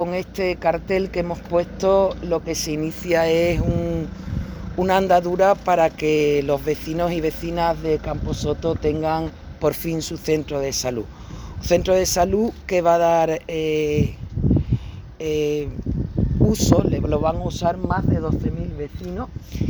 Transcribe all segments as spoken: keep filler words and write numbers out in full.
Con este cartel que hemos puesto, lo que se inicia es un, una andadura para que los vecinos y vecinas de Camposoto tengan por fin su centro de salud. Un centro de salud que va a dar eh, eh, uso, lo van a usar más de doce mil vecinos,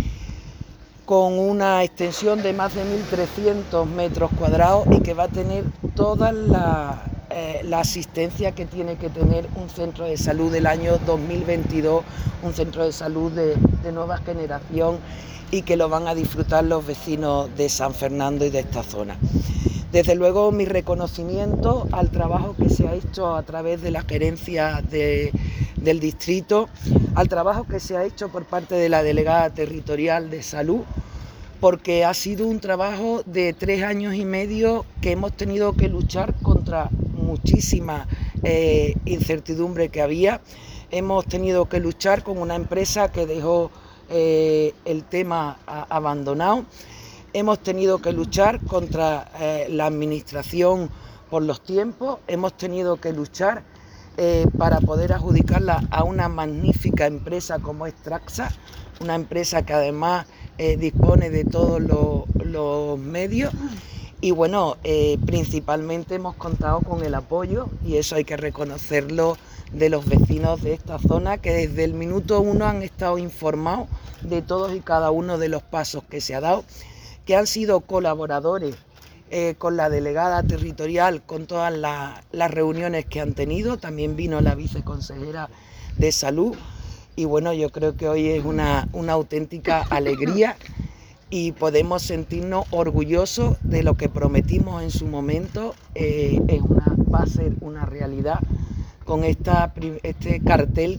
con una extensión de más de mil trescientos metros cuadrados y que va a tener toda la, eh, la asistencia que tiene que tener un centro de salud del año dos mil veintidós, un centro de salud de, de nueva generación, y que lo van a disfrutar los vecinos de San Fernando y de esta zona. Desde luego, mi reconocimiento al trabajo que se ha hecho a través de la gerencia de, del distrito, al trabajo que se ha hecho por parte de la delegada territorial de salud, porque ha sido un trabajo de tres años y medio que hemos tenido que luchar contra muchísima eh, incertidumbre que había. Hemos tenido que luchar con una empresa que dejó eh, el tema a, abandonado. Hemos tenido que luchar contra eh, la administración por los tiempos. Hemos tenido que luchar eh, para poder adjudicarla a una magnífica empresa como es Traxa, una empresa que además eh, dispone de todos los, los medios. Y bueno, eh, principalmente hemos contado con el apoyo, y eso hay que reconocerlo, de los vecinos de esta zona, que desde el minuto uno han estado informados de todos y cada uno de los pasos que se ha dado, que han sido colaboradores eh, con la delegada territorial, con todas la, las reuniones que han tenido. También vino la viceconsejera de salud, y bueno, yo creo que hoy es una, una auténtica alegría y podemos sentirnos orgullosos de lo que prometimos en su momento. Eh, es una, va a ser una realidad con esta, este cartel